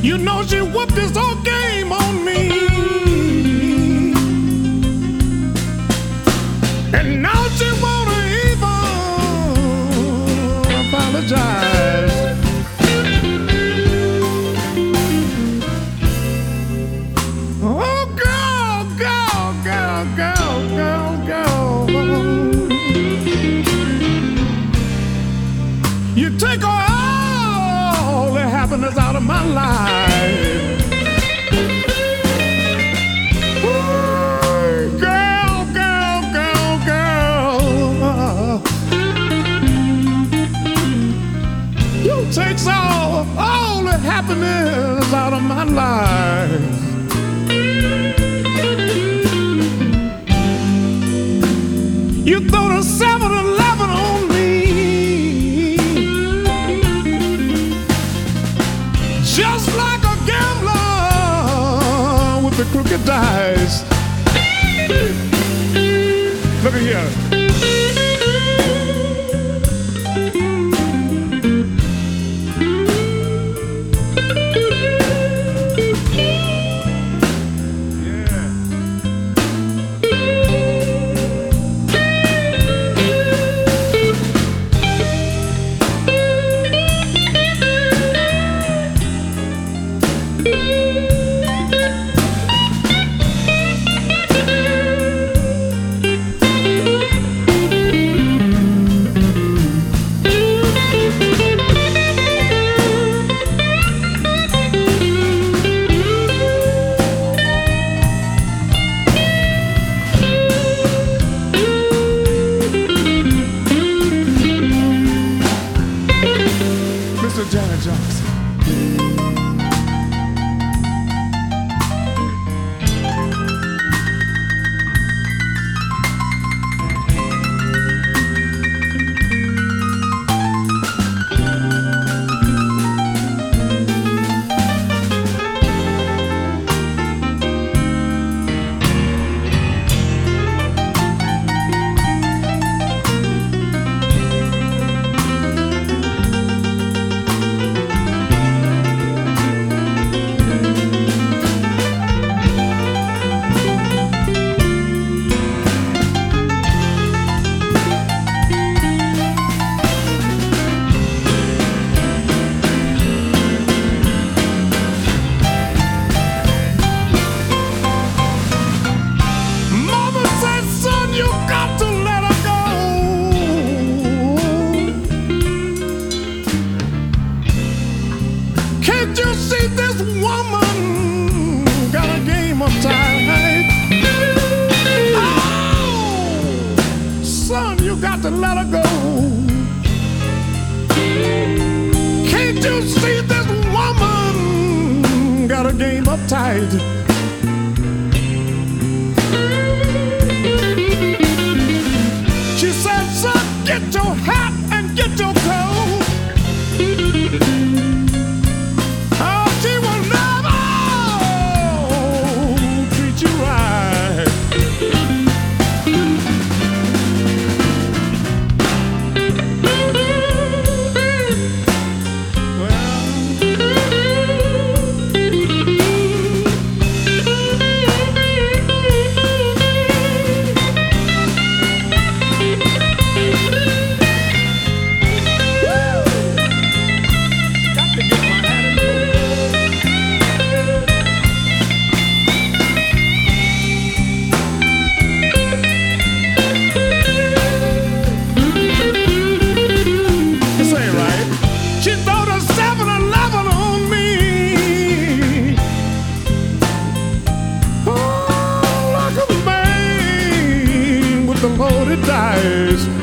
You know she whooped this whole game on me, and now she wanna even apologize. Oh, girl, girl, girl, girl, girl, girl. You take all the happiness out of my life. Ooh, girl, girl, girl, girl. You take all the happiness out of my life. You throw the 7-Eleven on me, just like a gambler with the crooked dice. Look at here. Mr. Janet Jackson. Can't you see this woman got a game uptight? Oh, son, you got to let her go. Can't you see this woman got a game uptight? She said, son, get your hat and get your coat. Loaded dice.